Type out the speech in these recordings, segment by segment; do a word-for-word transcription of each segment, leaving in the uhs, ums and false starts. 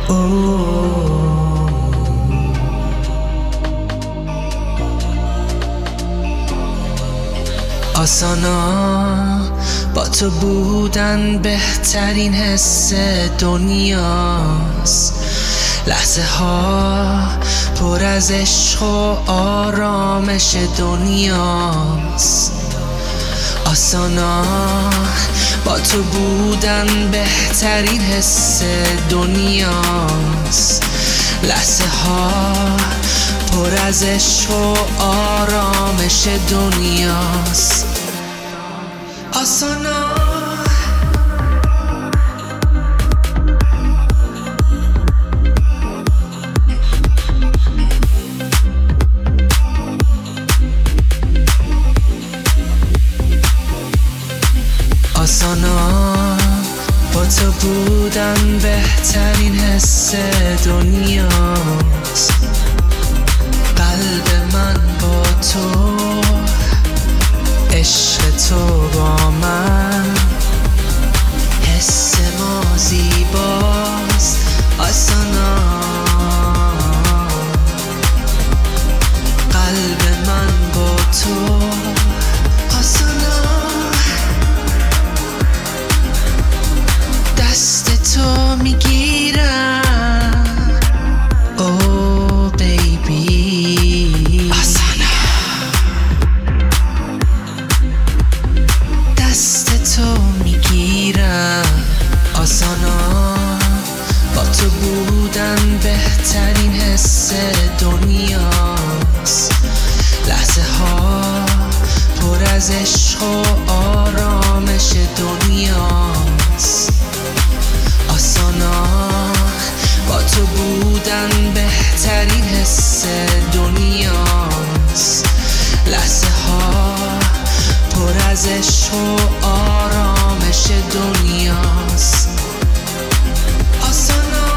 آسانا با تو بودن بهترین حس دنیاست. لحظه ها پر از عشق و آرامش دنیاست. آسانا با تو بودن بهترین حس دنیاست. لحظه ها پر از عشق و آرامش دنیاست. آسانا آسانا با تو بودن بهترین حس دنیاست. قلب من با تو، عشق تو با من، حس ما زیباست. آسانا قلب من با تو. آسانا دست تو میگیرم oh baby. آسانا دست تو میگیرم. آسانا با تو بودن بهترین حس دنیاست. لحظه ها پر از عشق و آرامش دنیاست. آسانا با تو بودن بهترین حس دنیاست. لحظه ها پر از عشق و آرامش دنیاست. آسانا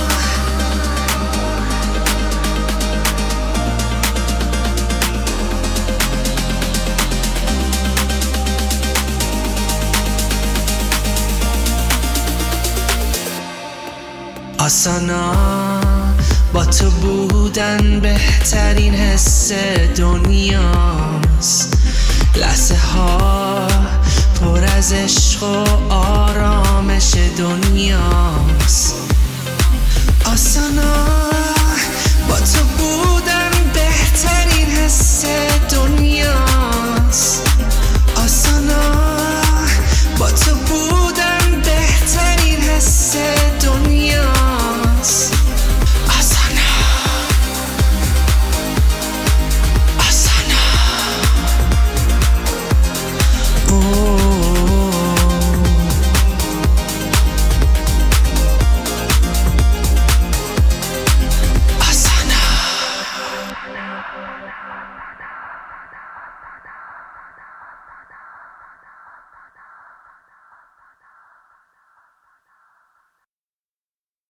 آسانا با تو بودن بهترین حس دنیاست. لحظه ها پر از عشق و آرامش دنیاست. آسانا با تو بودن بهترین حس دنیاست.